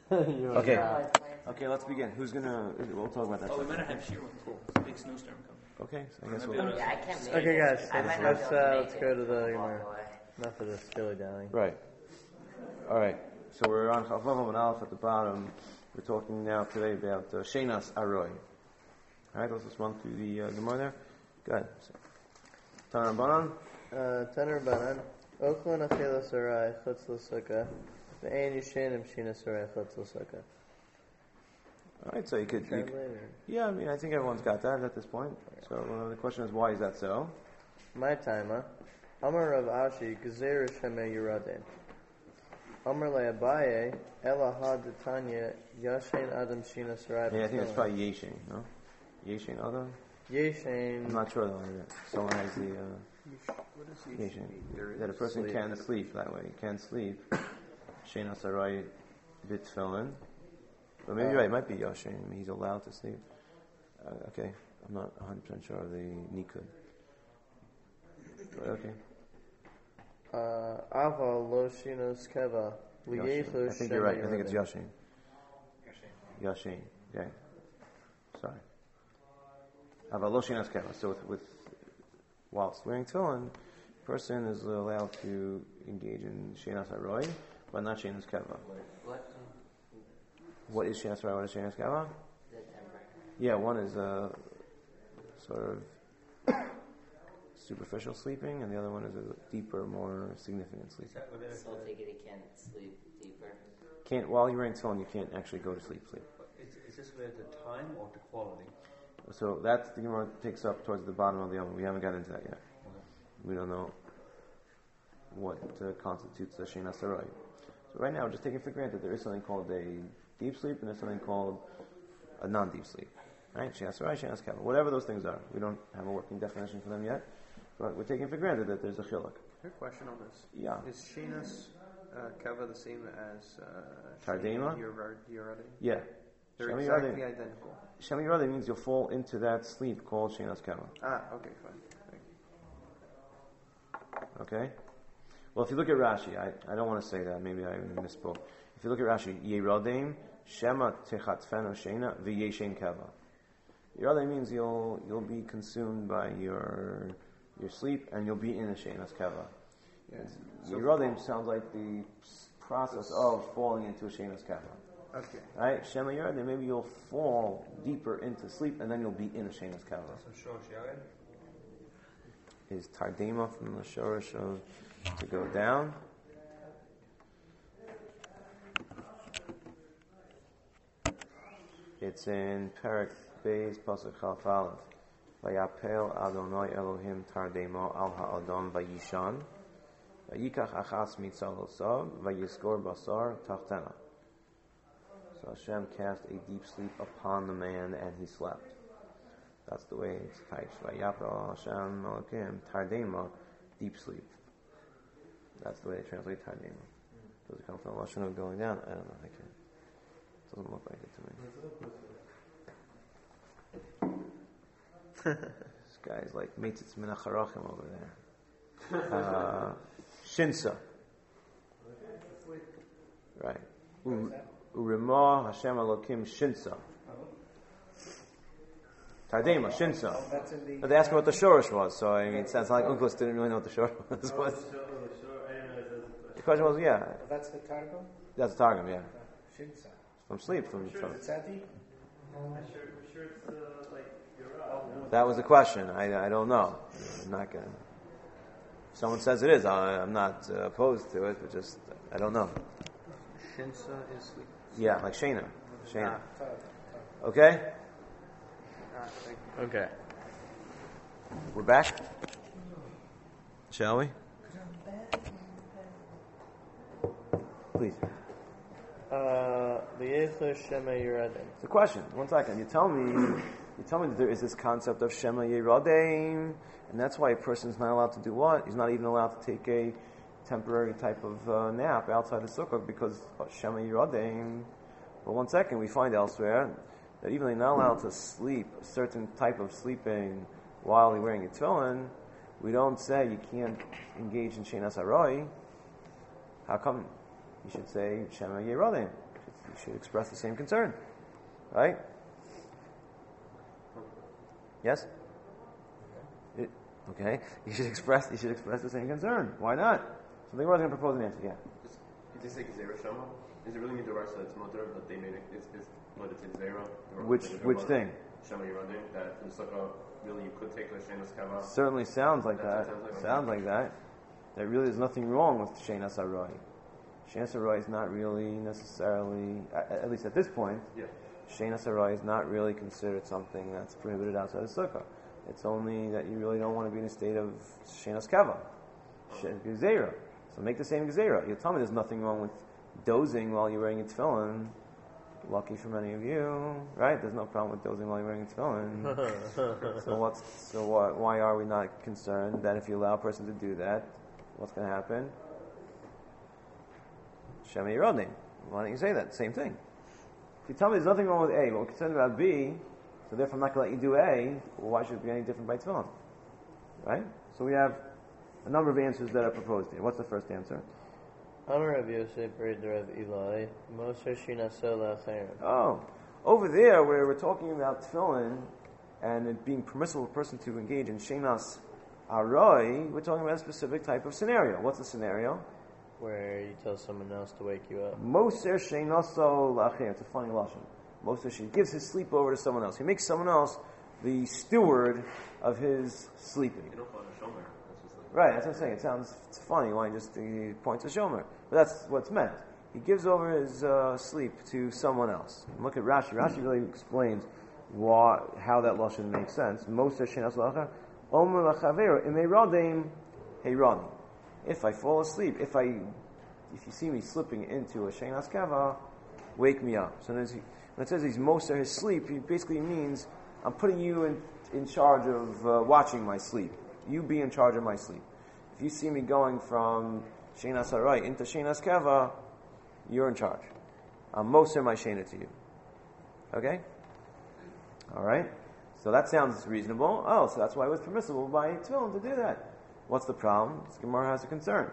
Okay. Okay, let's begin. Who's gonna? We'll talk about that. Oh, we might not have shear with it's a big snowstorm coming. Okay, so I guess we'll. Yeah, I can't make Okay, it. guys, I might not let's be able to make go to it. the Walk Gemara. away. Enough of this dilly-dallying. Right. All right. So we're on Chavav and Aleph at the bottom. We're talking now today about Shenas Aroi. All right, let's just run through the Gemara there. Go ahead. Tanar Banan. Tanar Banan. Oklin achila sarai chutz l'sukkah. Ve'ein yishenim shina sarai chutz l'sukkah. All right, so you could. Yeah, I mean, I think everyone's got that at this point. So the question is, why is that so? My timer. Amar Rav Ashi Gezer Shemei Yeradin. Amar Le Abaye Ela Hadetanya Yashin Adam Shina Sarai. Yeah, I think it's probably Yeshin, no? Yeshin Adam? Yeshin. I'm not sure though. Someone has the Yeshin. That a person can sleep that way. He can sleep. Shena Sarai Bitfilin. But maybe you're right, it might be Yashin. I mean, he's allowed to sleep. Okay, I'm not 100% sure of the Nikud. But okay. Ava lo shinos keva. I think you're right. I think it's Yashin. Yashin. Okay. Sorry. Ava lo shinos keva. So with whilst wearing tefillin, person is allowed to engage in shenas haroi, but not shenas keva. What is shenas haroi? What is shenas keva? Yeah, one is sort of superficial sleeping, and the other one is a deeper, more significant sleep. So I'll take it, he can't sleep deeper. While you're wearing tefillin, you can't actually go to sleep. Is this related to time or to quality? So that's the Gemara takes up towards the bottom of the Yom. We haven't got into that yet. We don't know what constitutes a Shenas Sarai. So right now, we're just taking for granted there is something called a deep sleep and there's something called a non-deep sleep. Right? Shenas Sarai, Shenas Keva. Whatever those things are. We don't have a working definition for them yet. But we're taking for granted that there's a chiluk. Quick question on this. Yeah. Is Shenas Keva the same as Tardema? Yeradin? Yeah. They're exactly identical. Shem Yeradin means you'll fall into that sleep called Shenas Keva. Okay, fine. Okay? Well, if you look at Rashi, I don't want to say that, maybe I misspoke. If you look at Rashi, Yeradim, Shema Techatfeno Shena, V'yeshen Keva. Yeradim means you'll be consumed by your sleep and you'll be in a Shenas Keva. Yes. Yeradim sounds like the process of falling into a Shenas Keva. Okay. Right? Shema Yeradim, maybe you'll fall deeper into sleep and then you'll be in a Shenas Keva. So Shosh Yared? Is Tardema from the Shorish of to go down. It's in Perek Beis Pasuk Chalaf Aleph. Vayapel Adonai Elohim Tardema al ha'adam vayishan vayikach achas mitzalosav vayiskor basar tachtena. So Hashem cast a deep sleep upon the man and he slept. That's the way it's typed. Vayapel Hashem Elohim Tardema, deep sleep. That's the way they translate Tardema. Does it come from the Lashon of going down? I don't know. I can't. It doesn't look like it to me. This guy's like Meitzitz Min HaCharachim over there. Shinsa. Right. Urimah Hashem Elokim Shinsa. Tardema, Shinsa. But they asked me what the Shorish was, so I mean, it sounds like Unclus didn't really know what the Shorish was. The question was, yeah. That's the Targum? That's the Targum, yeah. Shinsa. From sleep. From It's Tzadi? That was the question. I don't know. I'm not going to. If someone says it is, I'm not opposed to it, but just, I don't know. Shinsa is sleep. Yeah, like Shana. Okay? Okay. We're back? Shall we? Please. It's a question. 1 second. You tell me that there is this concept of Shema Yeradim, and that's why a person's not allowed to do what? He's not even allowed to take a temporary type of nap outside the sukkah because Shema Yeradim. But 1 second, we find elsewhere that even though you're not allowed to sleep a certain type of sleeping while you're wearing a tefillin, we don't say you can't engage in Shenas Haroi. How come? You should say Shema Yeradim. should express the same concern, right? Yes? Okay. You should express the same concern. Why not? So the Gemara is going to propose an answer. Yeah. Did you say Gezerah Shama? Is it really mean the rest that it's mutter, but they made it? It's Gezerah. Which thing? Shama Yiradim. That in Sukkah, really you could take the Shenas Kava. Certainly sounds like that. Sounds like that. There really is nothing wrong with Shenas Aroi. Shenas Aroi is not really necessarily, at least at this point, Shenas Aroi is not really considered something that's prohibited outside of Sukkah. It's only that you really don't want to be in a state of Shenas Kava, Gezerah. So make the same Gezerah. You'll tell me there's nothing wrong with dozing while you're wearing a tefillin. Lucky for many of you, right? There's no problem with dozing while you're wearing a tefillin. Why are we not concerned that if you allow a person to do that, what's going to happen? Shema Yirodnim. Why don't you say that? Same thing. If you tell me there's nothing wrong with A, but we're concerned about B, so therefore I'm not going to let you do A, well, why should it be any different by tefillin? Right? So we have a number of answers that are proposed here. What's the first answer? Oh, over there where we're talking about tefillin and it being permissible for a person to engage in shenas aroi, we're talking about a specific type of scenario. What's the scenario? Where you tell someone else to wake you up. Moser shenaso la'achir. It's a funny lashon. Moser she gives his sleep over to someone else. He makes someone else the steward of his sleeping. You don't call it a shomer. Right, that's what I'm saying. It's funny why he points a shomer. But that's what's meant. He gives over his sleep to someone else. And look at Rashi. Rashi really explains how that lashon makes sense. Moser shenas la'achar omer la'chaver imeiradem heirani. If I fall asleep, if you see me slipping into a shenas kava, wake me up. So when it says he's moser his sleep, it basically means I'm putting you in charge of watching my sleep. You be in charge of my sleep. If you see me going from shenas harai into shenas kava, you're in charge. I'm moser my shena to you. Okay? All right? So that sounds reasonable. Oh, so that's why it was permissible by tefillin to do that. What's the problem? This Gemara has a concern.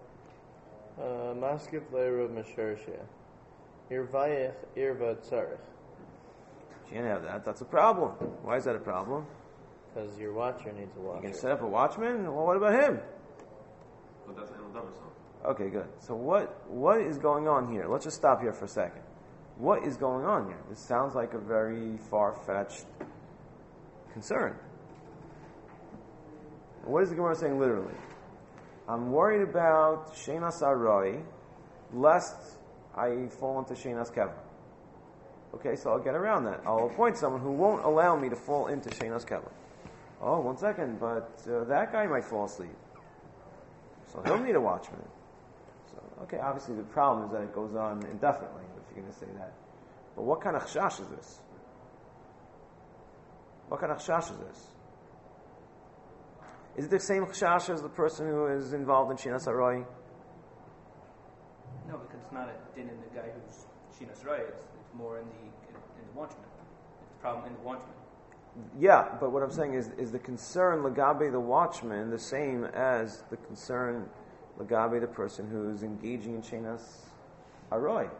Maskif le'erav meshersheh. Irvayech irva tzarech. You can't have that. That's a problem. Why is that a problem? Because your watcher needs a watcher. You can set up a watchman? Well, what about him? But that's another song. Okay, good. So what is going on here? Let's just stop here for a second. What is going on here? This sounds like a very far-fetched concern. What is the Gemara saying literally? I'm worried about shenas aroi, lest I fall into shenas keva. Okay, so I'll get around that. I'll appoint someone who won't allow me to fall into shenas keva. Oh, 1 second, but that guy might fall asleep. So he'll need a watchman. So, okay, obviously the problem is that it goes on indefinitely, if you're going to say that. But what kind of chashash is this? What kind of chashash is this? Is it the same chashash as the person who is involved in Shinas Aroi? No, because it's not a din in the guy who's Shinas Rai. It's more in the watchman. It's the problem in the watchman. Yeah, but what I'm saying is the concern Lagabe the watchman the same as the concern Lagabe the person who's engaging in Shinas Aroi?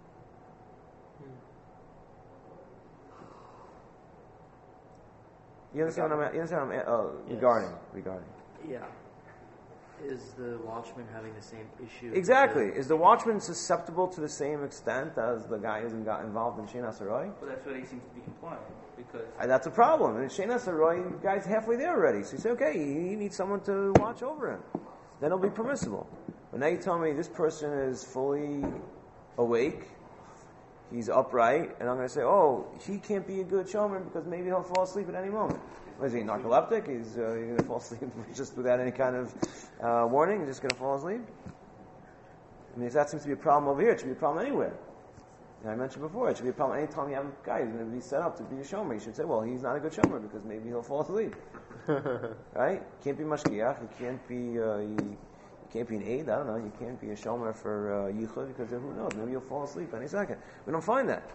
You understand what I'm regarding? Yeah. Is the watchman having the same issue? Exactly. Is the watchman susceptible to the same extent as the guy who's got involved in Shenas Aroi? Well, that's what he seems to be implying. Because That's a problem. And in Shenas Aroi, the guy's halfway there already. So you say, okay, he needs someone to watch over him. Then it'll be permissible. But now you tell me this person is fully awake, he's upright, and I'm going to say, oh, he can't be a good shomer because maybe he'll fall asleep at any moment. Is he narcoleptic? He's going to fall asleep just without any kind of warning? He's just going to fall asleep? I mean, if that seems to be a problem over here, it should be a problem anywhere. And I mentioned before, it should be a problem anytime you have a guy who's going to be set up to be a shomer. You should say, well, he's not a good shomer because maybe he'll fall asleep. Right? Can't be mashgiach. He can't be... You can't be an aid, I don't know, you can't be a shomer for yichud because who knows, maybe you'll fall asleep any second. We don't find that.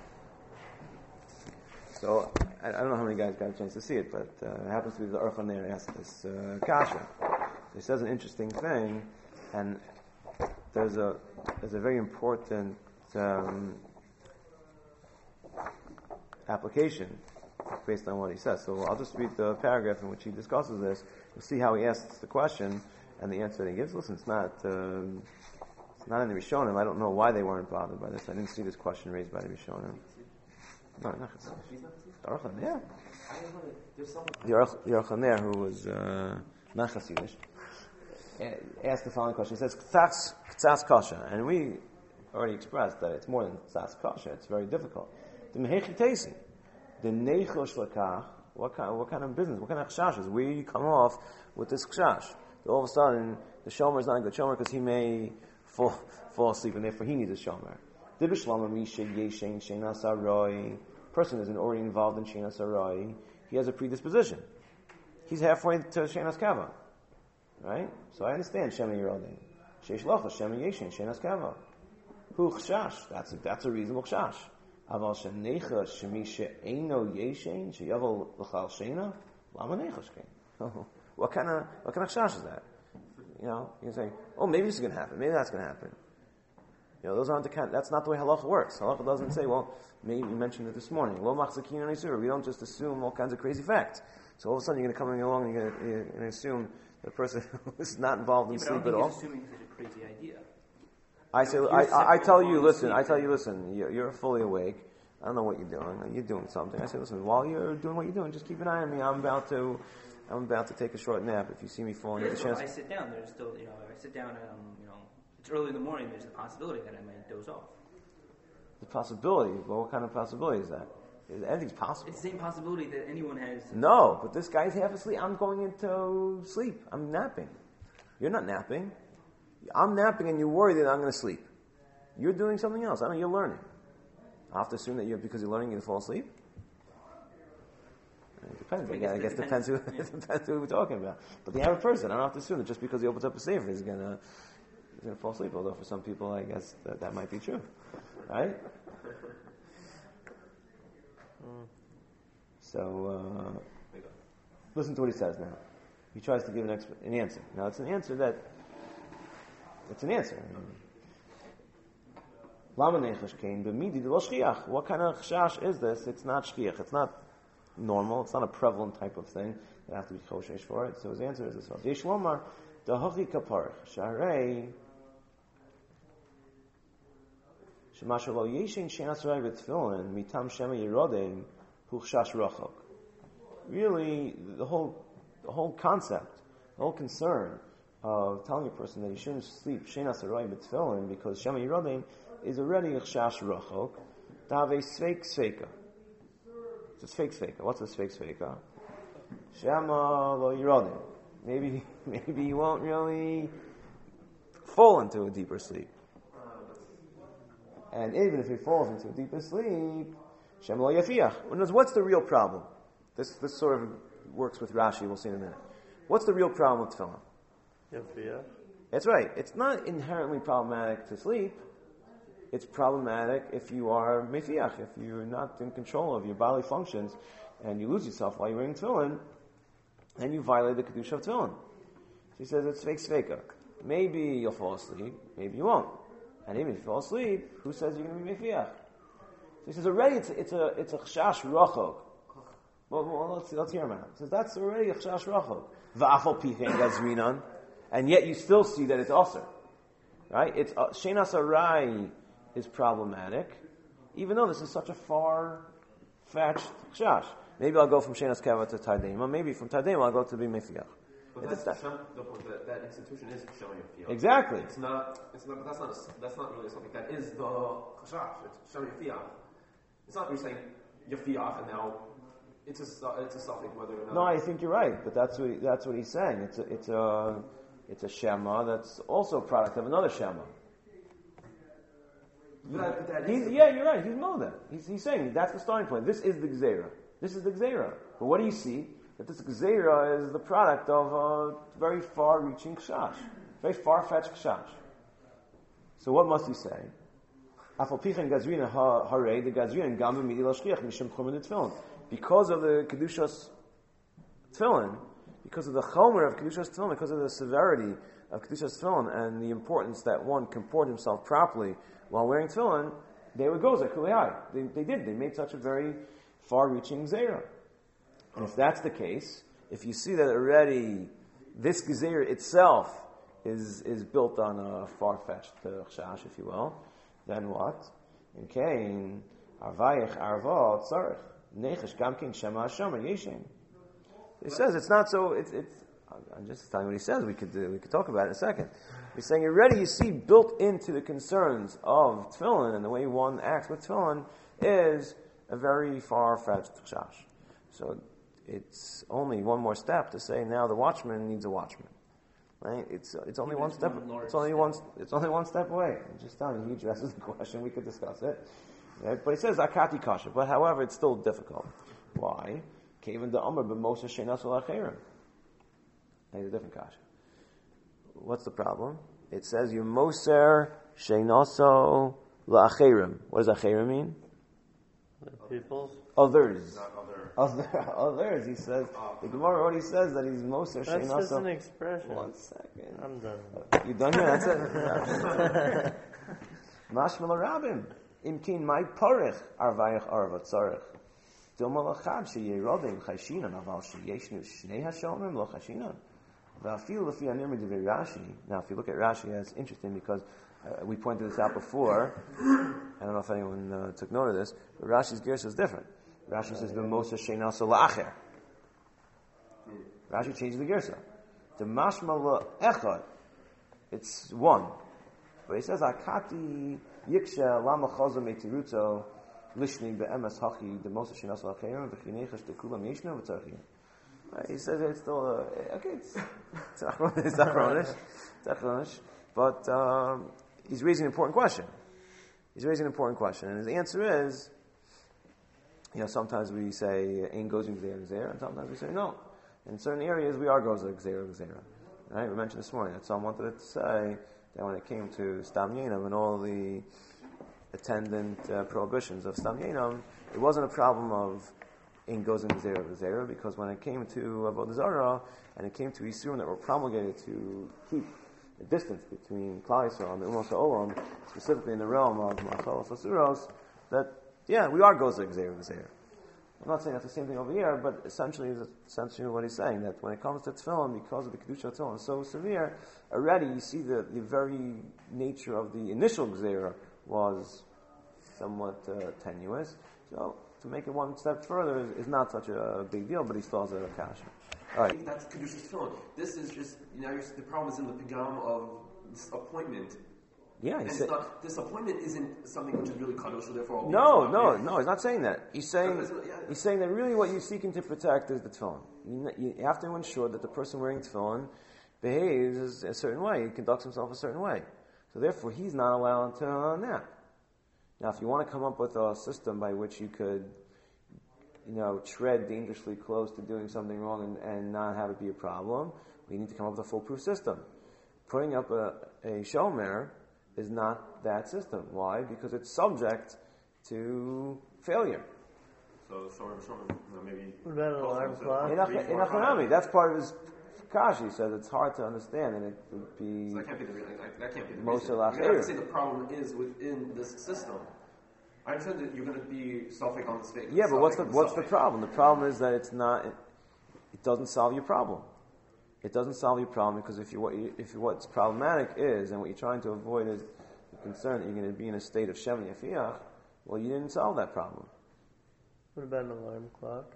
So, I don't know how many guys got a chance to see it, but it happens to be the Orchon there asked this kasha. He says an interesting thing, and there's a very important application based on what he says. So I'll just read the paragraph in which he discusses this. You'll see how he asks the question and the answer that he gives. Listen, it's not in the Rishonim. I don't know why they weren't bothered by this. I didn't see this question raised by the Rishonim. No, not Aruch yeah. The Aruch LaNer, who was not Hasidish, asked the following question. He says, K'tzas kasha. And we already expressed that it's more than K'tzas kasha. It's very difficult. The Mehechi Tesi, the Neichosh Lakach, what kind of business, what kind of chashas? Where you come off with this chash? All of a sudden, the shomer is not a good shomer because he may fall asleep, and therefore he needs a shomer. Person isn't already involved in Shenas Arai. He has a predisposition. He's halfway to Shenas Kava. Right? So I understand Shema Yerodin. Sheish Locha, Shema Yeshin, Shenas Kava. Hu Chshash. That's a reasonable Chshash. Aval Shenecha Shemi She'eno Yeshin, She'yavel L'chal Shena, Lama Necha Shkein. What kind of Chshash is that? You know, you say, oh, maybe this is going to happen. Maybe that's going to happen. You know, those aren't that's not the way halacha works. Halacha doesn't say, well, maybe we mentioned it this morning. Lo machzakin and isur. We don't just assume all kinds of crazy facts. So all of a sudden you're going to come along and you're going to assume that a person is not involved in sleep at all. He's assuming such a crazy idea. I tell you, listen, you're fully awake. I don't know what you're doing. You're doing something. I say, listen, while you're doing what you're doing, just keep an eye on me. I'm about to take a short nap. If you see me falling, there's a chance. I sit down. There's still, if I sit down and it's early in the morning, there's a possibility that I might doze off. The possibility? Well, what kind of possibility is that? Anything's possible. It's the same possibility that anyone has. No, but this guy's half asleep. I'm going into sleep. I'm napping. You're not napping. I'm napping and you're worried that I'm going to sleep. You're doing something else. I mean, you're learning. I have to assume that because you're learning, you're going to fall asleep? It depends. I guess it depends who we're talking about. But the average person, I don't have to assume that just because he opens up a sefer, he's going to fall asleep. Although for some people, I guess that might be true. Right? So, listen to what he says now. He tries to give an answer. Now, it's an answer. Lama nechash kain b'midi de lo shchiach. What kind of chash is this? It's not shchiach. It's not normal. It's not a prevalent type of thing. You have to be choshesh for it. So his answer is this one. Yesh lomar dahachi kaparich sharei shemasher lo yeshin shenas rai v'tfilin mitam shema yerodin hu chash rachok. Really, the whole concept, the whole concern of telling a person that he shouldn't sleep shenas rai v'tfilin because shema yerodin is already a chash rachok. To have a sveik sveika. It's a fake sveika. What's a fake sveika? Shema lo yirodim. Maybe you won't really fall into a deeper sleep. And even if he falls into a deeper sleep, Shema lo yafiach. What's the real problem? This sort of works with Rashi. We'll see in a minute. What's the real problem with tefillin? Yafiach. That's right. It's not inherently problematic to sleep. It's problematic if you are mefiach, if you're not in control of your bodily functions, and you lose yourself while you're wearing tefillin, and you violate the kedusha of tefillin. She says it's fake sveika. Maybe you'll fall asleep, maybe you won't. And even if you fall asleep, who says you're going to be mefiach? She says already it's a chash rachok. Well, let's hear him out. She says that's already a chash rachok. Va'afal pichen gazrinan, and yet you still see that it's aser, right? It's shenas arai is problematic, even though this is such a far-fetched chash. Maybe I'll go from Shenas Kava to Tadema. Maybe from Tadema I'll go to be Mefiach. But that institution is showing a fiach. Exactly. It's not. But that's not really something that is the chashash. It's showing a fiach. It's not you're saying your fiach and now it's a suffix whether or not. No, I think you're right. But that's what he's saying. It's a shema that's also a product of another shema. You're right. He's know that. He's saying that's the starting point. This is the gzeira. But what do you see? That this gzeira is the product of a very far-reaching kshash, very far-fetched kshash. So what must he say? Afal pichen gazrina hare the gazrina gam b'midi l'shchiach mishum chomer tefillin. Because of the kedushas tefillin, because of the chomer of kedushas tefillin, because of the severity of kedushas tefillin and the importance that one comport himself properly while wearing tefillin, they would go zakulei. They did. They made such a very far-reaching Gzeira. And if that's the case, if you see that already this Gzeira itself is built on a far-fetched chashash, if you will, then what? In Kain, Arvayich Arva Tzarech Nechesh Gamkin Shema Shomer Yeshem. He says it's not so. I'm just telling you what he says. We could talk about it in a second. He's saying already you see built into the concerns of tefillin and the way one acts with tefillin is a very far-fetched chashash. So it's only one more step to say now the watchman needs a watchman. Right? It's only one step. It's only one step away. I'm just telling you, he addresses the question. We could discuss it. Right? But he says akati kasha. But however, it's still difficult. Why? Kevin the Amr b'Moshe shenas l'acheirim. It's a different kasha. What's the problem? It says you moser shenaso l'acheirim. What does acheirim mean? Peoples. Others. Others. He says the Gemara already says that he's moser shenaso. That's just an expression. 1 second. I'm done. You done here? That's it. Mashma l'rabim. Imkin my parich arvayich arva tzarech. Dilma l'chad sheyerodim chashinan aval sheyeshnu shnei hashomrim lo chashinan. V'afil l'fi anirma devei Rashi. Now, if you look at Rashi, it's interesting because we pointed this out before. I don't know if anyone took note of this, but Rashi's gersa is different. Rashi says b'mosa shenaso la'acher. Rashi changes the gersa. The mashma la'echad. It's one. But he says, Akati yiksha lama chaza meitiruto lishni be'emes hachi the most shenas la'achayim v'chinechash tekulam yeshna v'tzarchim. He says it's still, okay, it's achronish, but he's raising an important question. And his answer is, sometimes we say, Ein gozim gzeira, and sometimes we say, no. In certain areas, we are gozim gzeira. Right? We mentioned this morning that someone wanted to say that when it came to Stam Yenam and all the attendant prohibitions of Stam Yenam, it wasn't a problem of in goes in Zera, because when it came to Avodah Zarah and it came to Yisurim that were promulgated to keep the distance between Klal Yisrael and the Ummah Olam, specifically in the realm of Machalos Asuros, that we are goes in Zera. I'm not saying that's the same thing over here, but essentially what he's saying, that when it comes to tefillin, because of the kedusha of tefillin is so severe, already you see the very nature of the initial gzeira was somewhat tenuous. So to make it one step further is not such a big deal, but he still has a kasha. All right. That's kedusha's tefillin. This is just the problem is in the pigam of this appointment. Yeah, this appointment isn't something which is really kadosh, so therefore. No, he's not saying that. He's saying that really what you're seeking to protect is the tefillin. You have to ensure that the person wearing tefillin behaves a certain way, he conducts himself a certain way. So therefore, he's not allowed to nap. Now, if you want to come up with a system by which you could, tread dangerously close to doing something wrong and not have it be a problem, you need to come up with a foolproof system. Putting up a shomer is not that system. Why? Because it's subject to failure. So maybe. What about an alarm clock? In Achanami, that's part of his kashi. He says it's hard to understand, and it would be. So that can't be the reason. Most You're going to have to say the problem is within this system. I understand that you're going to be suffix on the state. Yeah, but what's the problem? The problem is that it's not. It doesn't solve your problem. It doesn't solve your problem because if what's problematic is, and what you're trying to avoid is the concern that you're going to be in a state of Shem Yafiach, well, you didn't solve that problem. What about an alarm clock?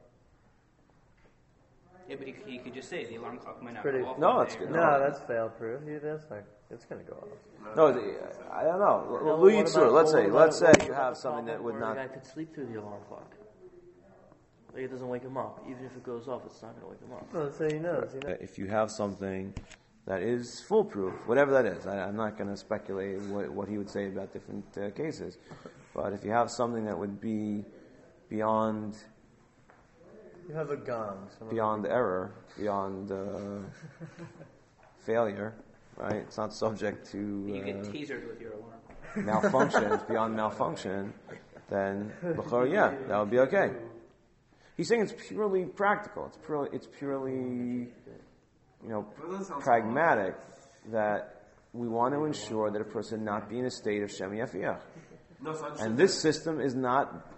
Yeah, but he could just say the alarm clock might not Pretty- go off. No, one it's day. good. No, that's fail-proof. It's going to go off. No, I don't know. No, Louis what Yitzur, about- let's what say about- you have something that would Or not. the guy could sleep through the alarm clock. Like it doesn't wake him up. Even if it goes off, it's not going to wake him up. Well, so he knows. If you have something that is foolproof, whatever that is, I'm not going to speculate what he would say about different cases, but if you have something that would be beyond You have a gong. beyond error, beyond failure, right? It's not subject You get to tasered with your alarm. malfunction. It's beyond malfunction. Then, that would be okay. He's saying it's purely practical. It's purely, pragmatic that we want to ensure that a person not be in a state of Shem Yafiach. No, so And this system is not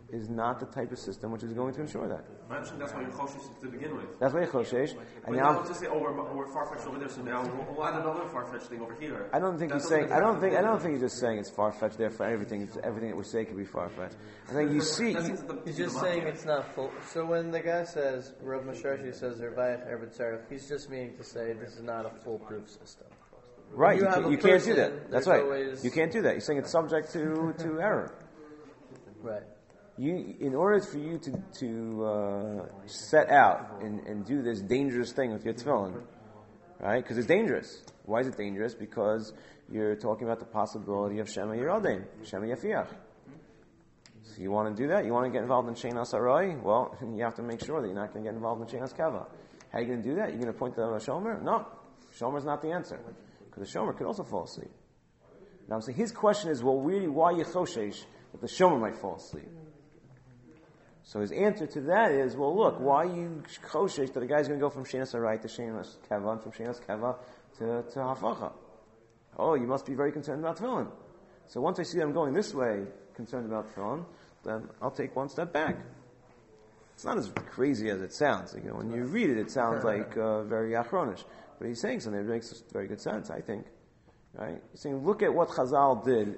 is not the type of system which is going to ensure that. I understand that's why you're choshesh to begin with. That's why you're choshesh. But And now now, just say, we're far-fetched over there, so now we'll add another far-fetched thing over here. I don't think That he's doesn't saying. I don't make think he's just saying it's far fetched. Therefore, everything that we say could be far fetched. I think you see. That seems that He's just saying it's not full. So when the guy says, Rav Masharshi says, Ervayach Erbet Sarach, he's just meaning to say this is not a foolproof system. Right, you have a you can't do person, that. That's there's right. always- You can't do that. You're saying it's subject to error. Right. In order for you to set out and do this dangerous thing with your tefillin, right? Because it's dangerous. Why is it dangerous? Because you're talking about the possibility of Shema Yiradim, Shema Yafiach. So you want to do that? You want to get involved in Shein Asarai? Well, you have to make sure that you're not going to get involved in Shein Askava. How are you going to do that? You're going to point to a Shomer? No. Shomer is not the answer. Because the Shomer could also fall asleep. Now I'm saying his question is, well, really, why are you choshesh that the Shomer might fall asleep? So his answer to that is, well, look, why are you choshesh that a guy's going to go from Shein Asarai to Shein Askava and from Shein Askava to Hafacha? Oh, you must be very concerned about tefillin. So once I see I'm going this way, concerned about tefillin, then I'll take one step back. It's not as crazy as it sounds. You know, when you read it, it sounds like very achronish. But he's saying something that makes very good sense, I think. Right? He's saying, look at what Chazal did.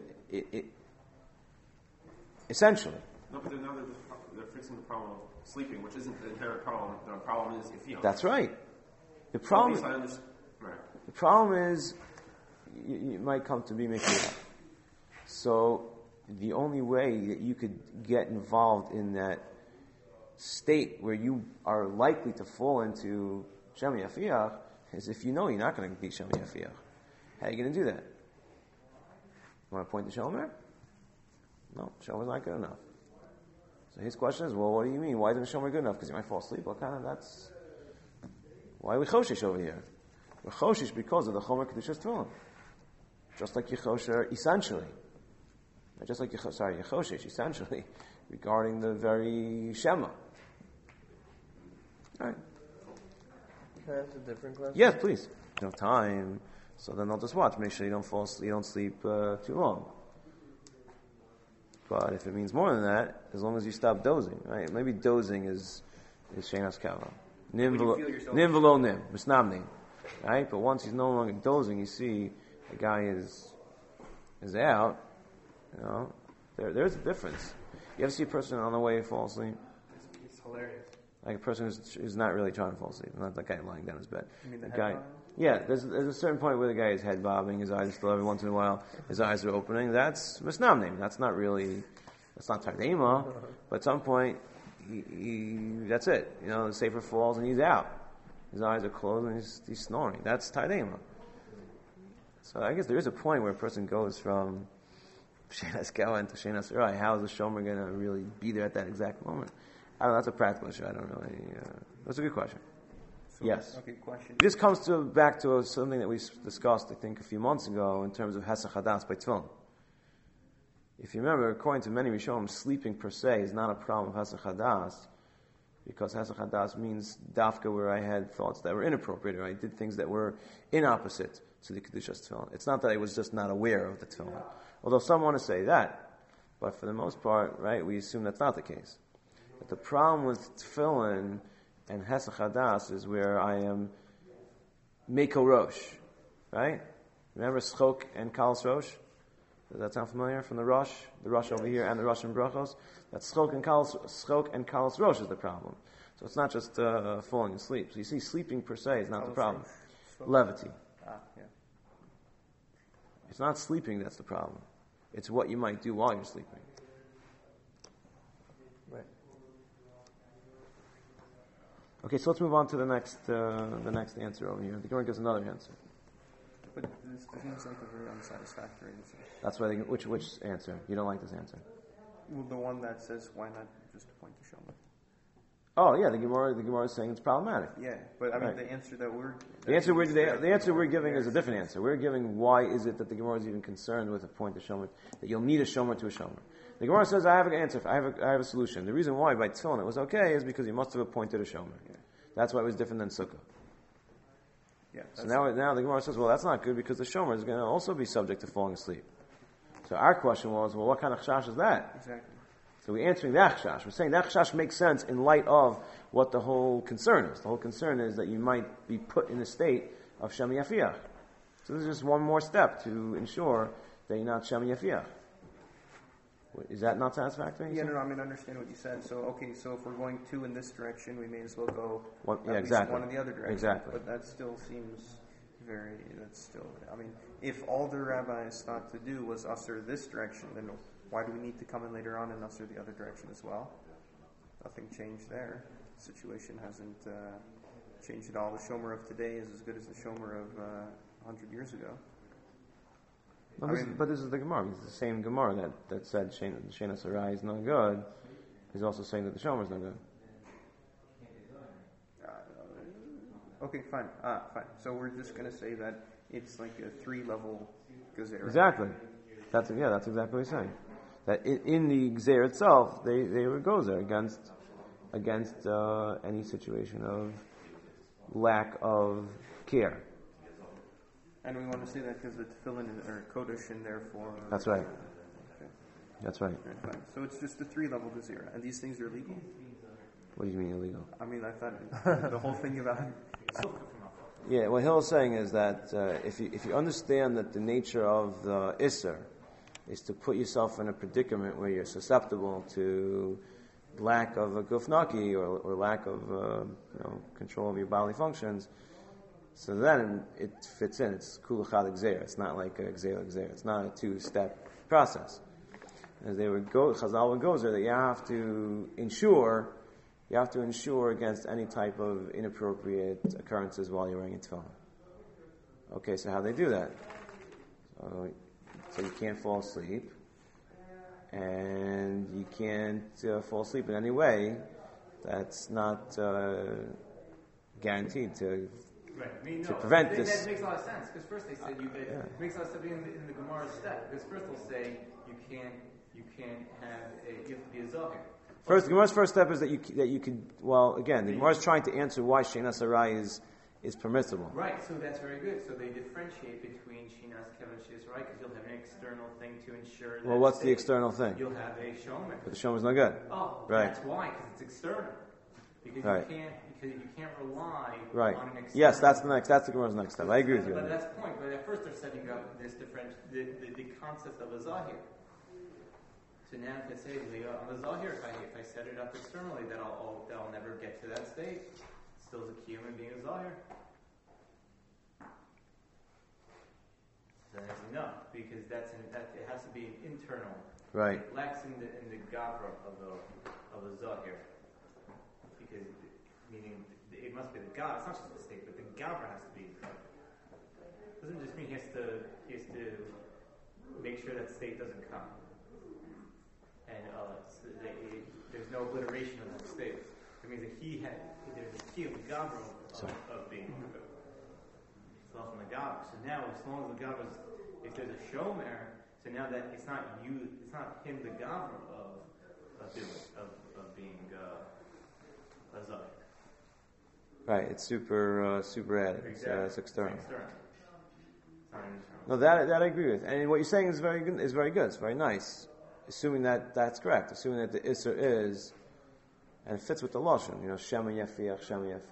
Essentially. No, but now they're fixing the problem of sleeping, which isn't the inherent problem. The problem is Yafiach. That's right. The So problem. at least I understand. Right. The problem is, you might come to be Mekira. So, the only way that you could get involved in that state where you are likely to fall into Shem Yafiach is if you know you're not going to be Shem Yafiach. How are you going to do that? You want to point to Shomer? No, Shomer's not good enough. So his question is, well, what do you mean? Why isn't Shomer good enough? Because you might fall asleep. What kind of, that's... Why are we choshesh over here? We're choshesh because of the Chomer Kedushas Tefillin. Just like Yechosher, essentially. Just like Yechoshesh, essentially, regarding the very Shema. All right. Can I ask a different question? Yes, please. No time, so then I'll just watch. Make sure you don't fall asleep, you don't sleep too long. But if it means more than that, as long as you stop dozing, right? Maybe dozing is Shenas Kava. Nim velo nim, misnamni. Right? But once he's no longer dozing, you see the guy is out, you know, there's a difference. You ever see a person on the way fall asleep? It's hilarious. Like a person who's not really trying to fall asleep, not that guy lying down his bed. You mean the guy, head bobbing? yeah, there's a certain point where the guy is head bobbing, his eyes are still every once in a while, his eyes are opening. That's misnamnim. That's not tardema. But at some point, that's it. You know, the safer falls and he's out. His eyes are closed and he's snoring. That's tardema. So I guess there is a point where a person goes from Shenas Gawa into Shenas Rai. How is the Shomer going to really be there at that exact moment? I don't know. That's a practical issue. I don't know. That's a good question. So, yes. Okay, question. This comes back to something that we discussed, I think, a few months ago in terms of Hesach Hadas by Tefillin. If you remember, according to many Rishonim, sleeping per se is not a problem of Hesach Hadas, because Hesach Hadas means dafka where I had thoughts that were inappropriate, or I did things that were inopposite to the Kedushas Tefillin. It's not that I was just not aware of the Tefillin. Although some want to say that, but for the most part, right, we assume that's not the case. But the problem with Tefillin and Hesach Hadas is where I am Meko Rosh, right? Remember Schok and Kalas Rosh? Does that sound familiar from the Rosh over here and the Rosh and Brachos? That Schok and Kalas Rosh is the problem. So it's not just falling asleep. So you see, sleeping per se is not the problem. Levity. Yeah. It's not sleeping that's the problem. It's what you might do while you're sleeping. Right. Okay, so let's move on to the next answer over here. The Gemara gives another answer. But this seems like a very unsatisfactory answer. That's why which answer? You don't like this answer? Well, the one that says, why not just point to Shomer? Oh yeah, the Gemara is saying it's problematic. Yeah, but I mean Right. the answer that we're... The answer we're giving is a different answer. We're giving why is it that the Gemara is even concerned with a point to Shomer, that you'll need a Shomer to a Shomer. The Gemara says, I have an answer, I have a solution. The reason why by Tefillin it was okay is because you must have appointed a Shomer. Yeah. That's why it was different than Sukkah. Yeah, So now the Gemara says, well, that's not good because the Shomer is going to also be subject to falling asleep. So our question was, well, what kind of chash is that? exactly. So we're answering the Achshash. We're saying the Achshash makes sense in light of what the whole concern is. The whole concern is that you might be put in a state of Shem Yafiach. So this is just one more step to ensure that you're not Shem Yafiach. Is that not satisfactory? Yeah, no, I mean, I understand what you said. So, okay, so if we're going two in this direction, we may as well go exactly. one in the other direction. Exactly. But that still seems I mean, if all the rabbis thought to do was usher this direction, then why do we need to come in later on and usher the other direction as well? Nothing changed there. The situation hasn't changed at all. The Shomer of today is as good as the Shomer of 100 years ago. But this is the Gemara. It's the same Gemara that said Shena Sarai is not good. Is also saying that the Shomer is not good. Okay, fine. So we're just going to say that it's like a 3-level Gezerah. Exactly. That's exactly what he's saying. That in the Gzer itself, they were Gozer against any situation of lack of care. And we want to say that because the tefillin are kodesh and therefore... That's right. Okay. That's right. Fine. So it's just a 3-level gezerah. And these things are legal? What do you mean illegal? I mean, I thought the whole thing about... Yeah, what Hill's saying is that if you understand that the nature of the Isser is to put yourself in a predicament where you're susceptible to lack of a gufnaki or lack of control of your bodily functions, so then it fits in. It's kulachad gzeira. It's not like a gzeira. It's not a 2-step process. As they would go, Chazal would go there that you have to ensure against any type of inappropriate occurrences while you're wearing a tefillin. Okay, so how do they do that? So you can't fall asleep, and you can't fall asleep in any way that's not guaranteed to prevent this. That makes a lot of sense, because first they said it makes a lot of sense in the Gemara's step, because first they'll say you have to be a Zohar. First, the Gemara's first step is that you could. Well, again, the Gemara is trying to answer why Shena Sarai is permissible. Right. So that's very good. So they differentiate between Shinas Kevin Shina Sarai because you'll have an external thing to ensure. Well, what's the external thing? You'll have a shomer. But the shomer's not good. Oh, right. That's why, because it's external. Because you can't rely on an external. Yes, that's the Gemara's next step. I agree with you. But that's the point. But at first they're setting up this the concept of a zahir. So now if I say on the zahir, if I set it up externally, that I'll never get to that state. Still the kiyum being a zahir. Then it's enough because it has to be an internal. Right. It lacks in the gavra of the zahir. Because meaning it must be the gavra. It's not just the state, but the gavra has to be. It doesn't just mean he has to make sure that state doesn't come. And there's no obliteration of that state. It means that there's a key of the gavra of being it's off in the gavra. So now, as long as the gavra if there's a shomer, so now that it's not him the gavra of being a zayik. Right, it's super added. Exactly. It's external. It's not internal. No, that I agree with. And what you're saying is very good. It's very nice. Assuming that that's correct, assuming that the Isser is, and it fits with the Lashon, Shema Yafiach.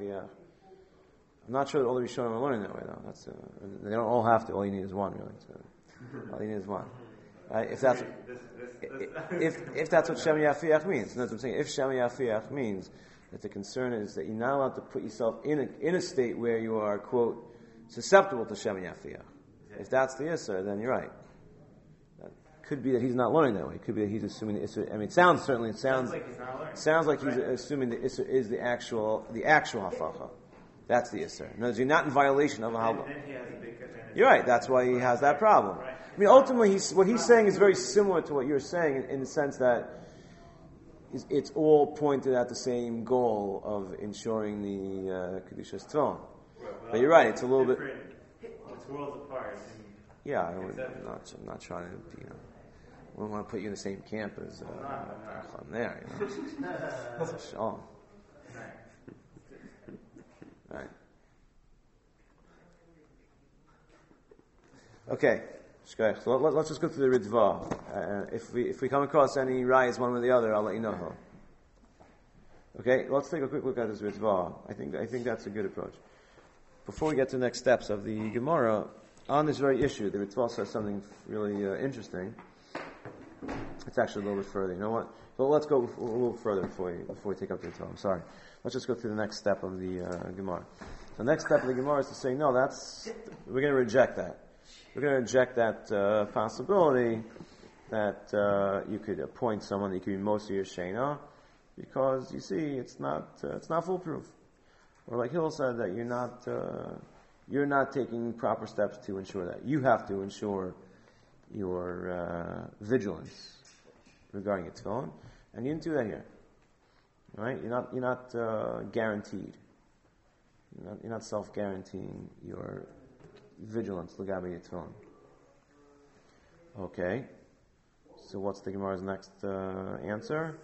I'm not sure that all the Rishonim are learning that way, though. They don't all have to. All you need is one, really. So, all you need is one. Right? If that's what Shema Yafiach means, that's what I'm saying. If Shema Yafiach means that the concern is that you're not allowed to put yourself in a state where you are, quote, susceptible to Shema Yafiach. If that's the Isser, then you're right. Could be that he's not learning that way. It could be that he's assuming the Isser. I mean, it sounds like he's not learning. Sounds like he's assuming the Isser is the actual hafacha. That's the Isser. In other words, you're not in violation of a halal. You're right. That's why he has that problem. I mean, ultimately, what he's saying is very similar to what you're saying in the sense that it's all pointed at the same goal of ensuring the Kedushas Tefillin. But you're right. It's a little bit. It's worlds apart. Yeah, I'm not trying to, I don't want to put you in the same camp as I'm there, That's a shalom. Right. Okay. So let's just go through the Ritva. If we come across any rayas one way or the other, I'll let you know. Okay, let's take a quick look at this Ritva. I think that's a good approach. Before we get to the next steps of the Gemara, on this very issue, the Ritva says something really interesting. It's actually a little bit further. You know what? So let's go a little further before we take up the Ritva. I'm sorry. Let's just go through the next step of the Gemara. So the next step of the Gemara is to say, no, we're going to reject that. We're going to reject that possibility that you could appoint someone that you could be most of your Shena, because you see, it's not foolproof. Or like Hill said, that you're not taking proper steps to ensure that. You have to ensure your vigilance regarding your tefillin, and you didn't do that here. Right? You're not guaranteed. You're not self-guaranteeing your vigilance l'gabe your tefillin. Okay. So what's the Gemara's next answer?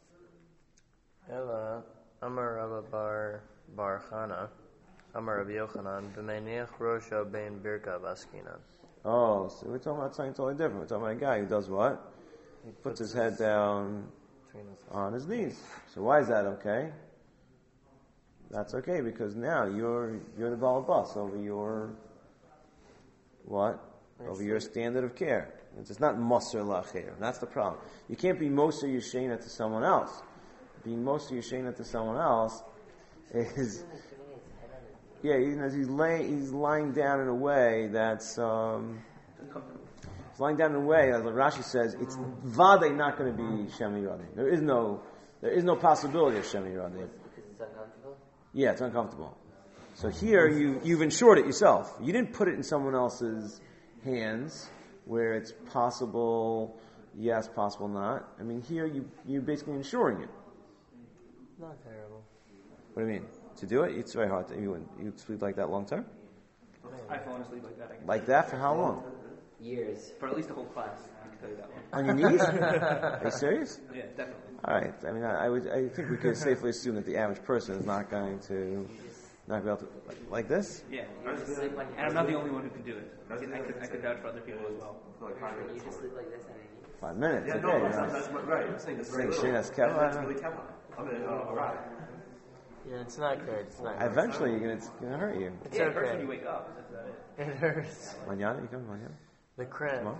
Ella, Amar Rabba Bar Chana, Amar Rabbi Yochanan, B'meiniach Rosha Bein Birka Vaskinan. Oh, so we're talking about something totally different. We're talking about a guy who does what? He puts his head down on his knees. So why is that okay? That's okay because now you're the ball boss over your what? Over your standard of care. It's not Moser Lacher. That's the problem. You can't be Moser Yeshena to someone else. Being Moser Yeshena to someone else is he's lying down in a way that's he's lying down in a way, as Rashi says, it's vade not going to be Shemi Radim. There is no possibility of Shemi Radim. Because it's uncomfortable? Yeah, it's uncomfortable. So here you've insured it yourself. You didn't put it in someone else's hands where it's possible, yes, possible not. I mean, here you're basically insuring it. Not terrible. What do you mean? To do it, it's very hard. You sleep like that long term? I've fallen asleep like that. Like that for how long? Years. For at least a whole class, I can tell you that one. On your knees? Are you serious? Yeah, definitely. All right. I mean, I think we could safely assume that the average person is not going to not be able to like this. Yeah, and I'm not the only one who can do it. I could vouch for other people as well. You just sleep like this on your knees? 5 minutes. Yeah, okay, no, right? that's right. I'm saying that's very Saying little. Shane has kept. That's really kept. I mean, alright. Yeah, it's not good. It's not good. Eventually, it's gonna hurt you. It's Yeah, first when okay. you wake up, that's about it. It hurts. Manana, you come, manana. The cramp. Come on.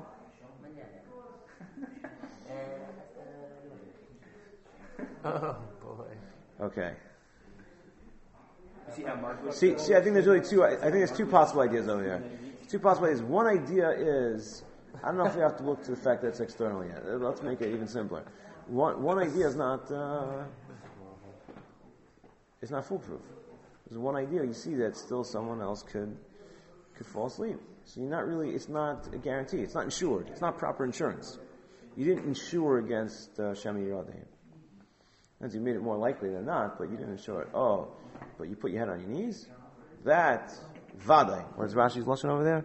Oh boy. Okay. You see how Mark was See, I think there's really two. I think there's two possible ideas over here. Two possible ideas. One idea is, I don't know if we have to look to the fact that it's external yet. Let's make it even simpler. One idea is not. It's not foolproof. There's one idea you see that still someone else could fall asleep. So you're not really. It's not a guarantee. It's not insured. It's not proper insurance. You didn't insure against Shemi Yiradim. And you made it more likely than not, but you didn't insure it. Oh, but you put your head on your knees? That, Vadai. Where's Rashi's Lashon over there?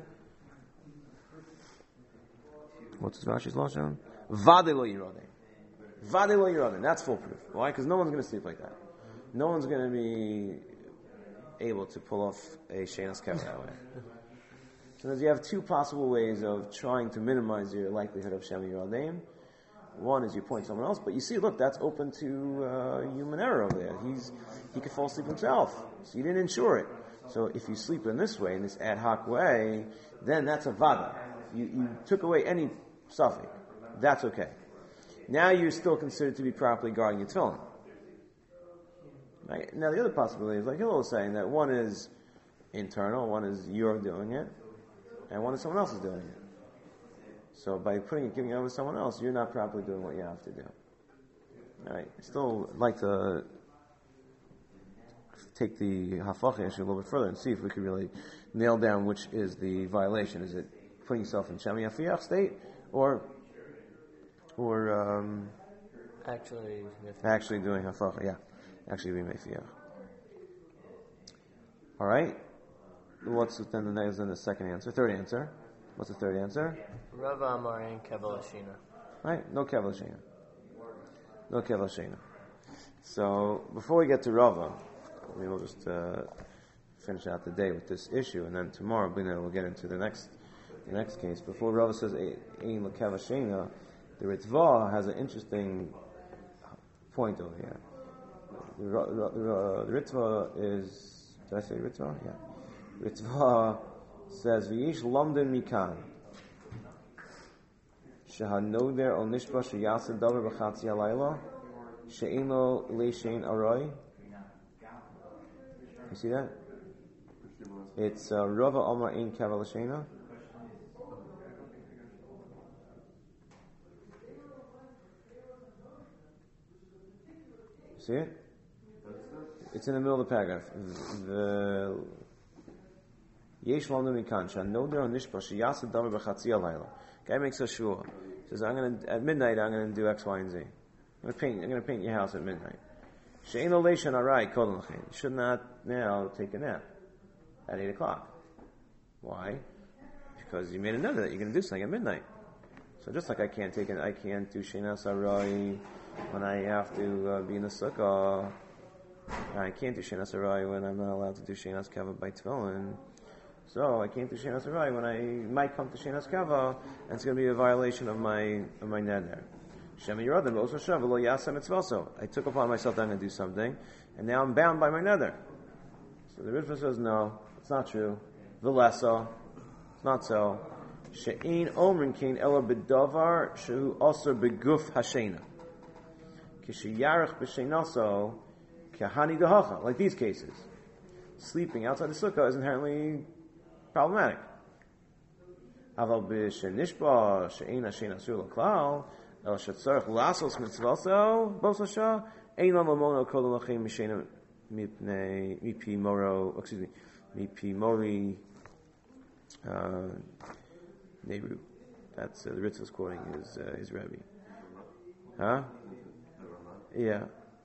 What's Rashi's Lashon? Vadai lo Yiradim. Vadai lo Yiradim. That's foolproof. Why? Because no one's going to sleep like that. No one's going to be able to pull off a Sheinas Kever that way. So you have two possible ways of trying to minimize your likelihood of Shemi Yiradim. One is you point someone else, but you see, look, that's open to human error over there. He could fall asleep himself, so you didn't insure it. So if you sleep in this way, in this ad hoc way, then that's a vada. You took away any suffix. That's okay. Now you're still considered to be properly guarding your tefillin. Right? Now the other possibility is, like Hillel was saying, that one is internal, one is you're doing it, and one is someone else is doing it. So by giving it over to someone else, you're not properly doing what you have to do. All right. I still like to take the hafach issue a little bit further and see if we could really nail down which is the violation. Is it putting yourself in Shemi Afiach state, or actually doing hafach? Yeah, actually being mefiach. All right. What's then the second answer? Third answer. What's the third answer? Rav Amar and Kevel Ashina. Right? No Kevel Ashina. No Kevel Ashina. So, before we get to Rava, we will just finish out the day with this issue, and then tomorrow we'll get into the next the next case, before Rava says Ein L'Keva Shena, the Ritva has an interesting point over here. The Ritva is, did I say Ritva? Yeah. Ritva says, V'yish London Mikan. Shehanoder o Nishba Sheyasa Davar B'chatzi Halayla. She'eno Leishein Aroi. You see that? It's Rava Omar Ein Keva L'Shena. See it? It's in the middle of the paragraph. The Yesh London Mikan Shehanoder o Nishba Sheyasa Davar B'chatzi Halayla. Guy makes a shua. Says, at midnight I'm gonna do X, Y, and Z. I'm gonna paint your house at midnight. She'eno leishan arai kodem l'chein. You should not now take a nap at 8 o'clock. Why? Because you made another that you're gonna do something at midnight. So just like I can't do shenas arai when I have to be in the sukkah. I can't do shenas arai when I'm not allowed to do shenas kava by tefillin. So I can't do shenas arai when I might come to shenas kava, and it's going to be a violation of my neder. Shema Yeradim also shav lo yasem mitzvaso. I took upon myself that I'm going to do something, and now I'm bound by my neder. So the Ritva says no, it's not true. V'lesa, it's not so. She'in omrin kein ela b'davar shehu aser beguf hashena. Kishiyarech b'shenaso kahani dehacha. Like these cases, sleeping outside the sukkah is inherently problematic. Aval b'shenishba she'ein hashen asur l'klal el shetzarech lasos mitzvaso bosasha ein lam lamono kol lachem mishena mipi mori Nehru. That's the Ritva's quoting his Rebbe. Huh? Yeah.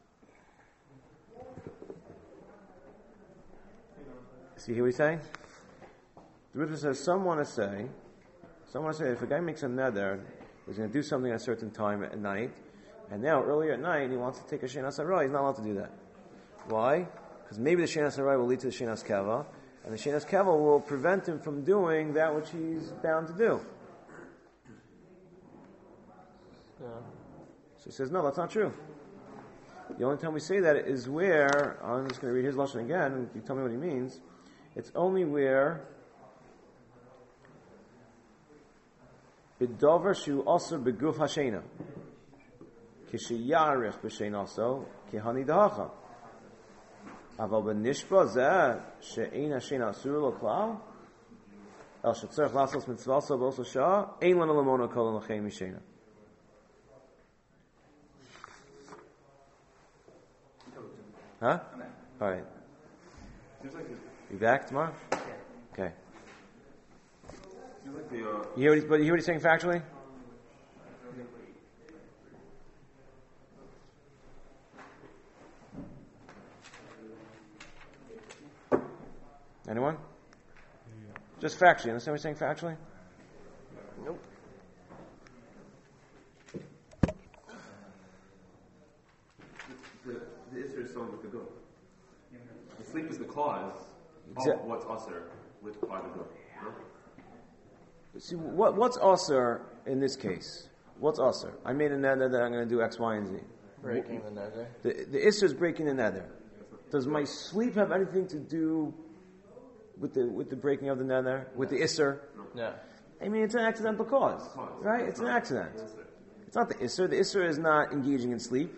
See what he's saying? The Ritva says, some want to say if a guy makes a neder, he's going to do something at a certain time at night, and now earlier at night he wants to take a shenas harai, he's not allowed to do that. Why? Because maybe the shenas harai will lead to the shenas keva, and the shenas keva will prevent him from doing that which he's bound to do. Yeah. So he says, no, that's not true. The only time we say that is where, I'm just going to read his lashon again, and you tell me what he means. It's only where B'davar shu aser beguf hashena kishiyarech b'shenaso kihani dahacha aval b'nishba zeh she'ein hashena asur lo klal el shetzarech lasos mitzvaso b'oso shah ein lana lamona kol l'chein mishena. Huh? All right. You back tomorrow? Okay. You hear what he's saying factually? Anyone? Just factually. You understand what he's saying factually? Nope. The issue is someone with the good. The sleep is the cause of what's usher by the good. No? See, what's usher in this case? What's usher? I made a nether that I'm going to do X, Y, and Z. Breaking the nether. The isser is breaking the nether. Does my sleep have anything to do with the breaking of the nether? With the isser? No. I mean, it's an accidental cause, right? It's an accident. It's not the isser. The isser is not engaging in sleep,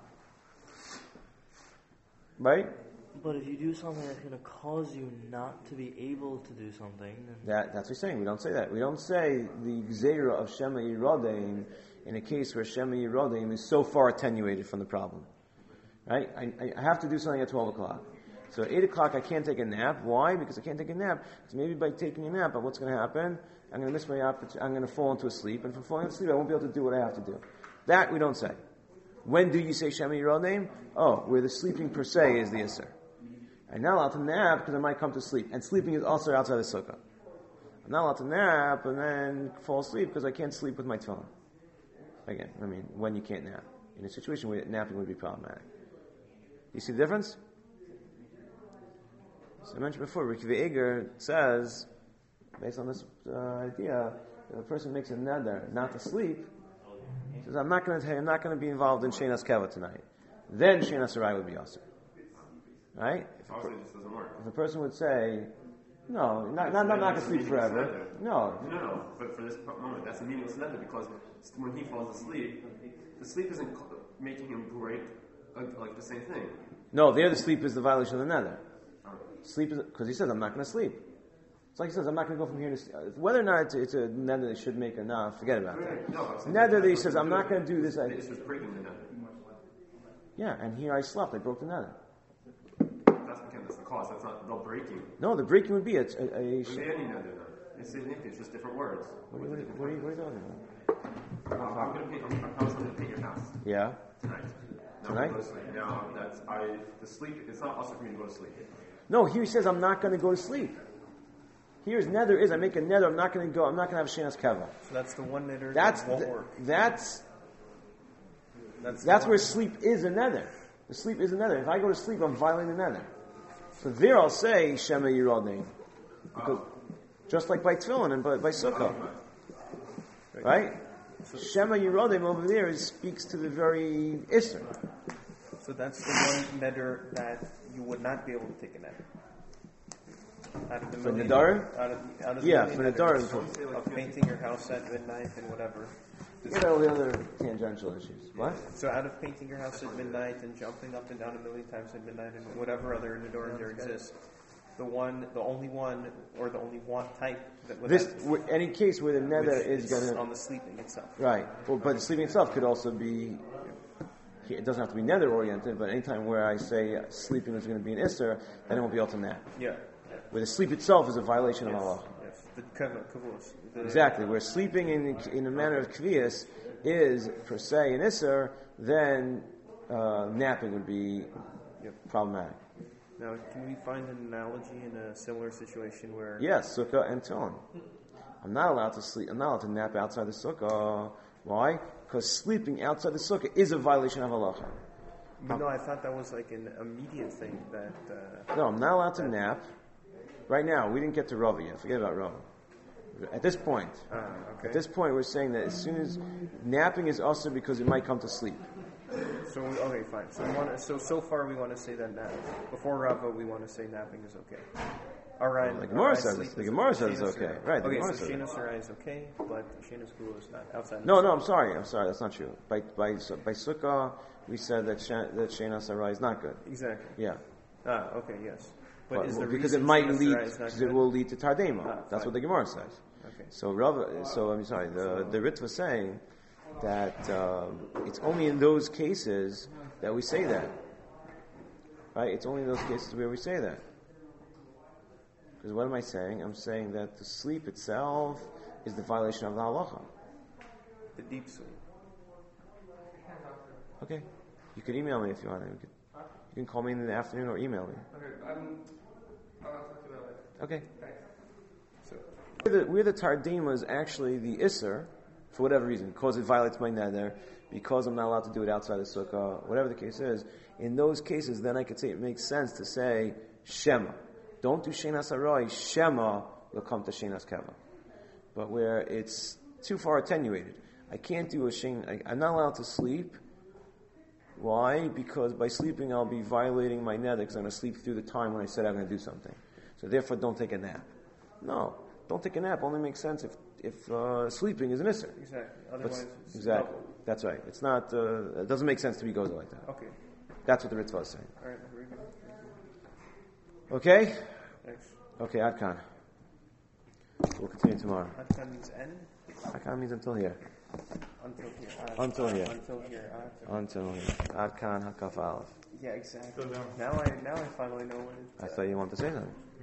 right? But if you do something that's going to cause you not to be able to do something, then That's what we're saying. We don't say that. We don't say the gzeira of Shema Yiradim in a case where Shema Yiradim is so far attenuated from the problem. Right? I have to do something at 12 o'clock. So at 8 o'clock I can't take a nap. Why? Because I can't take a nap. Because maybe by taking a nap, what's going to happen? I'm going to miss my opportunity. I'm going to fall into a sleep. And from falling into sleep, I won't be able to do what I have to do. That we don't say. When do you say Shema Yiradim? Oh, where the sleeping per se is the Isser. I'm not allowed to nap because I might come to sleep. And sleeping is also outside the sukkah. I'm not allowed to nap and then fall asleep because I can't sleep with my tefillin. Again, I mean, when you can't nap. In a situation where napping would be problematic. You see the difference? So I mentioned before, Ricky Eger says, based on this idea, if a person makes a neder not to sleep, says, I'm not going to be involved in Sheinas Keva tonight. Then Sheinas Arai would be awesome. Right? Obviously, this doesn't work. If a person would say, no, not going to sleep forever. No. But for this moment, that's a meaningless neder because when he falls asleep, the sleep isn't making him break like the same thing. No, there the sleep is the violation of the neder. Sleep is, because he says, I'm not going to sleep. It's like he says, I'm not going to go from here to whether or not it's a neder that should make or not, forget about that. Neder that he says, I'm not going to do this. It's just breaking the neder. Yeah, and here I slept, I broke the neder. That's the cause. That's not the breaking. No, the breaking would be It's any neder. It's just different words. What are you talking about? I'm going to paint your house. Yeah. Tonight? Tonight? Now, the sleep, it's not also for me to go to sleep. No, here he says, I'm not going to go to sleep. Here's neder is, I make a neder, I'm not going to have Sheinas Keva. So that's the one neder That's that won't work. That's where sleep is a neder. The sleep is a neder. If I go to sleep, I'm violating the neder. So there I'll say, Shema Yirodin. Just like by Tefillin and by Sukkah. Right? Shema Yirodim over there speaks to the very Isser. So that's the one neder that you would not be able to take a neder. Out of the For million, Nedarim? out of the Yeah, million for Nedarim. neders of painting your house at midnight and whatever. What are all the other tangential issues? What? So out of painting your house at midnight and jumping up and down a million times at midnight and whatever other nedarim there exists, the only one type that would Any case where the neder is going to on the sleeping itself. Right. Well, but the sleeping itself could also be. It doesn't have to be neder oriented, but anytime where I say sleeping is going to be an isser, then it won't be able to nap. Yeah. Where the sleep itself is a violation of Allah. Yes. The kavos. Exactly. Where sleeping in a manner of kvias is per se an isser, then napping would be problematic. Now, can we find an analogy in a similar situation where? Yes, sukkah and tefillin. I'm not allowed to sleep. I'm not allowed to nap outside the sukkah. Why? Because sleeping outside the sukkah is a violation of halacha. But no, I thought that was like an immediate thing that. No, I'm not allowed to nap. Right now, we didn't get to Rava yet. Forget about Rava. At this point, okay. At this point, we're saying that as soon as napping is also because it might come to sleep. So okay, fine. So far we want to say that before Rava we want to say napping is okay. All right. The Gemara says it's okay. Right. Okay, so Sheinas Arai is okay, but Sheinas Gula is not outside. No, I'm sorry. That's not true. By Sukkah, we said that Sheinas Arai is not good. Exactly. Yeah. Okay. Yes. But is the because it might lead, because it will lead to Tardema. That's what the Gemara says. Okay. So I'm sorry. The Ritva was saying that it's only in those cases that we say that. Right? It's only in those cases where we say that. Because what am I saying? I'm saying that the sleep itself is the violation of the halacha. The deep sleep. Okay. You could email me if you want. You can call me in the afternoon or email me. Okay, I'll talk to you about it. Okay. Thanks. Where the Tardema is actually the Isser, for whatever reason, because it violates my neder, because I'm not allowed to do it outside the sukkah, whatever the case is, in those cases, then I could say it makes sense to say Shema. Don't do Sheinas Arai, Shema will come to Sheinas Keva. But where it's too far attenuated, I can't do I'm not allowed to sleep. Why? Because by sleeping I'll be violating my neder because I'm going to sleep through the time when I said I'm going to do something. So therefore don't take a nap. No, don't take a nap. Only makes sense if sleeping is an isser. Exactly. Otherwise it's exactly. double. That's right. It's not. It doesn't make sense to be gozer like that. Okay. That's what the Ritva is saying. All right. Very good. Okay. Thanks. Okay. Adkan. We'll continue tomorrow. Adkan means end. Adkan means until here. Until here. Until here. Until here. Until here. Adkan Hakaf Aleph. Yeah, exactly. Now I finally know what it is. I thought you wanted to say something.